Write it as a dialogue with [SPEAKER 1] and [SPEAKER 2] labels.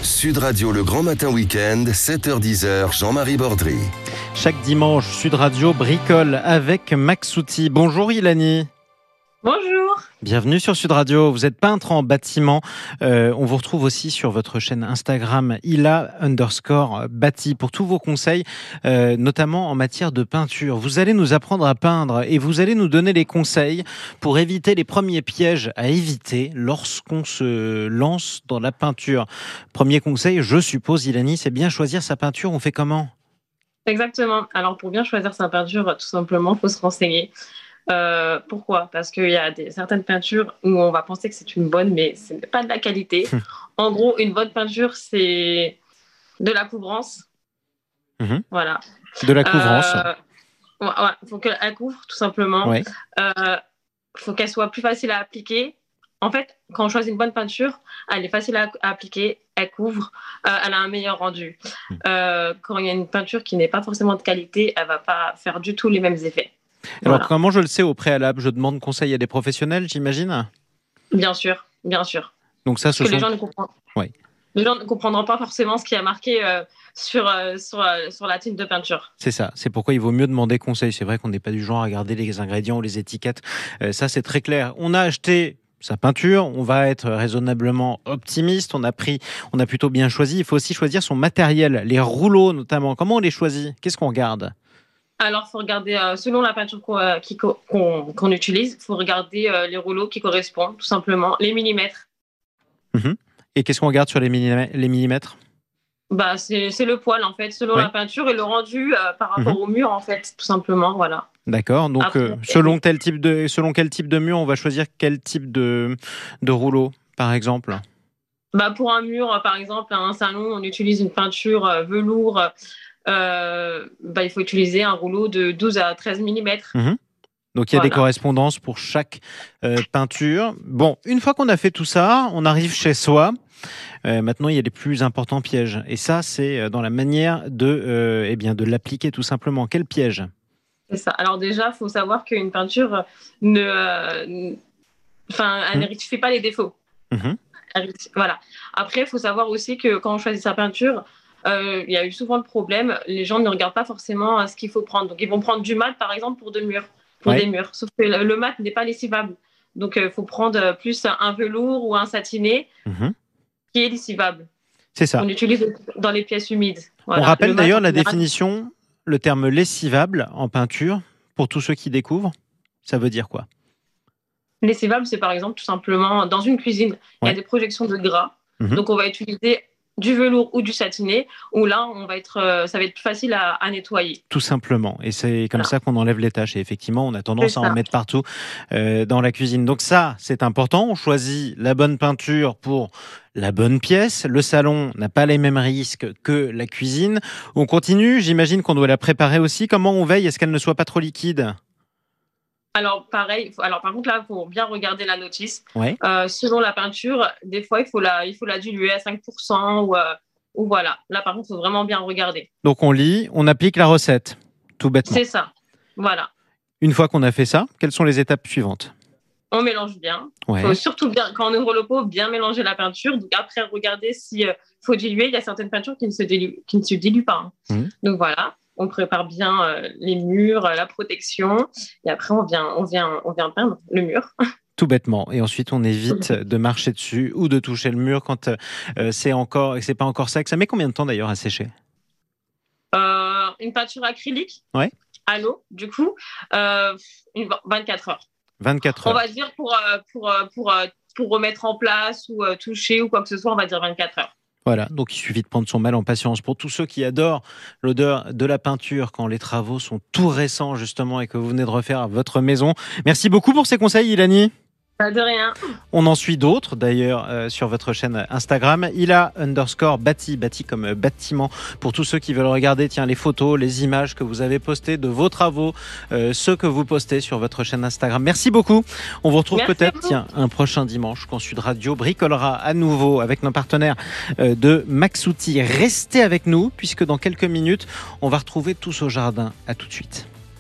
[SPEAKER 1] Sud Radio, le grand matin week-end, 7h-10h, Jean-Marie Bordry.
[SPEAKER 2] Chaque dimanche, Sud Radio bricole avec Max Souti. Bonjour Ilani.
[SPEAKER 3] Bonjour.
[SPEAKER 2] Bienvenue sur Sud Radio. Vous êtes peintre en bâtiment. On vous retrouve aussi sur votre chaîne Instagram ila_bati pour tous vos conseils, notamment en matière de peinture. Vous allez nous apprendre à peindre et vous allez nous donner les conseils pour éviter les premiers pièges à éviter lorsqu'on se lance dans la peinture. Premier conseil, je suppose, Ilani, c'est bien choisir sa peinture. On fait comment ?
[SPEAKER 3] Exactement. Alors pour bien choisir sa peinture, tout simplement, il faut se renseigner. Pourquoi ? Parce qu'il y a certaines peintures où on va penser que c'est une bonne, mais ce n'est pas de la qualité. En gros, une bonne peinture, c'est de la couvrance. Voilà.
[SPEAKER 2] De la couvrance.
[SPEAKER 3] Il faut qu'elle couvre, tout simplement.
[SPEAKER 2] Ouais.
[SPEAKER 3] Faut qu'elle soit plus facile à appliquer. En fait, quand on choisit une bonne peinture, elle est facile à appliquer, elle couvre, elle a un meilleur rendu. Quand il y a une peinture qui n'est pas forcément de qualité, elle ne va pas faire du tout les mêmes effets.
[SPEAKER 2] Alors,
[SPEAKER 3] Voilà.
[SPEAKER 2] comment je le sais au préalable ? Je demande conseil à des professionnels, j'imagine ?
[SPEAKER 3] Bien sûr, bien sûr.
[SPEAKER 2] Donc ça,
[SPEAKER 3] Parce que les gens ne comprendront.
[SPEAKER 2] Ouais.
[SPEAKER 3] Les gens ne comprendront pas forcément ce qui est marqué sur la tinte de peinture.
[SPEAKER 2] C'est ça, c'est pourquoi il vaut mieux demander conseil. C'est vrai qu'on n'est pas du genre à regarder les ingrédients ou les étiquettes. Ça, c'est très clair. On a acheté sa peinture, on va être raisonnablement optimiste. On a plutôt bien choisi. Il faut aussi choisir son matériel, les rouleaux notamment. Comment on les choisit ? Qu'est-ce qu'on regarde ?
[SPEAKER 3] Alors, il faut regarder, selon la peinture qu'on utilise, il faut regarder les rouleaux qui correspondent, tout simplement, les millimètres.
[SPEAKER 2] Et qu'est-ce qu'on regarde sur les millimètres ?
[SPEAKER 3] C'est le poil, en fait, selon la peinture et le rendu par rapport au mur, en fait, tout simplement, voilà.
[SPEAKER 2] D'accord, donc
[SPEAKER 3] Après,
[SPEAKER 2] selon quel type de mur, on va choisir quel type de rouleau, par exemple ?
[SPEAKER 3] Pour un mur, par exemple, un salon, on utilise une peinture velours. Il faut utiliser un rouleau de 12 à 13 mm.
[SPEAKER 2] Donc, il y a des correspondances pour chaque peinture. Bon, une fois qu'on a fait tout ça, on arrive chez soi. Maintenant, il y a les plus importants pièges. Et ça, c'est dans la manière de l'appliquer tout simplement. Quel piège ?
[SPEAKER 3] C'est ça. Alors déjà, il faut savoir qu'une peinture elle ne rectifie pas les défauts. Voilà. Après, il faut savoir aussi que quand on choisit sa peinture, il y a eu souvent le problème, les gens ne regardent pas forcément ce qu'il faut prendre. Donc, ils vont prendre du mat, par exemple, pour des murs. Sauf que le mat n'est pas lessivable. Donc, il faut prendre plus un velours ou un satiné qui est lessivable.
[SPEAKER 2] C'est ça.
[SPEAKER 3] On utilise dans les pièces humides. Voilà.
[SPEAKER 2] On rappelle d'ailleurs la définition, le terme lessivable en peinture, pour tous ceux qui découvrent, ça veut dire quoi ?
[SPEAKER 3] Lessivable, c'est par exemple tout simplement dans une cuisine, il y a des projections de gras. Donc, on va utiliser du velours ou du satiné, où là, ça va être plus facile à nettoyer.
[SPEAKER 2] Tout simplement. Et c'est comme ça qu'on enlève les taches. Et effectivement, on a tendance à en mettre partout dans la cuisine. Donc ça, c'est important. On choisit la bonne peinture pour la bonne pièce. Le salon n'a pas les mêmes risques que la cuisine. On continue. J'imagine qu'on doit la préparer aussi. Comment on veille à ce qu'elle ne soit pas trop liquide ?
[SPEAKER 3] Alors, pareil. Par contre, là, il faut bien regarder la notice.
[SPEAKER 2] Ouais.
[SPEAKER 3] Selon la peinture, des fois, il faut la diluer à 5% ou voilà. Là, par contre, il faut vraiment bien regarder.
[SPEAKER 2] Donc, on lit, on applique la recette, tout bêtement.
[SPEAKER 3] C'est ça. Voilà.
[SPEAKER 2] Une fois qu'on a fait ça, quelles sont les étapes suivantes ?
[SPEAKER 3] On mélange bien. Il faut surtout bien, quand on ouvre le pot, bien mélanger la peinture. Donc, après, regarder s'il faut diluer. Il y a certaines peintures qui ne se diluent pas. Donc, voilà. On prépare bien les murs, la protection, et après on vient peindre le mur.
[SPEAKER 2] Tout bêtement. Et ensuite, on évite de marcher dessus ou de toucher le mur quand c'est pas encore sec. Ça met combien de temps d'ailleurs à sécher ?
[SPEAKER 3] Une peinture acrylique à l'eau, du coup, 24 heures.
[SPEAKER 2] 24 heures.
[SPEAKER 3] On va dire pour remettre en place ou toucher ou quoi que ce soit, on va dire 24 heures.
[SPEAKER 2] Voilà, donc il suffit de prendre son mal en patience. Pour tous ceux qui adorent l'odeur de la peinture quand les travaux sont tout récents justement et que vous venez de refaire votre maison. Merci beaucoup pour ces conseils, Ilani.
[SPEAKER 3] Pas de rien.
[SPEAKER 2] On en suit d'autres d'ailleurs sur votre chaîne Instagram, ila_bati, bâti comme bâtiment. Pour tous ceux qui veulent regarder les photos, les images que vous avez postées de vos travaux, ceux que vous postez sur votre chaîne Instagram. Merci beaucoup. On vous retrouve peut-être un prochain dimanche quand Sud Radio bricolera à nouveau avec nos partenaires de Max Souti. Restez avec nous puisque dans quelques minutes, on va retrouver Tous au jardin. À tout de suite.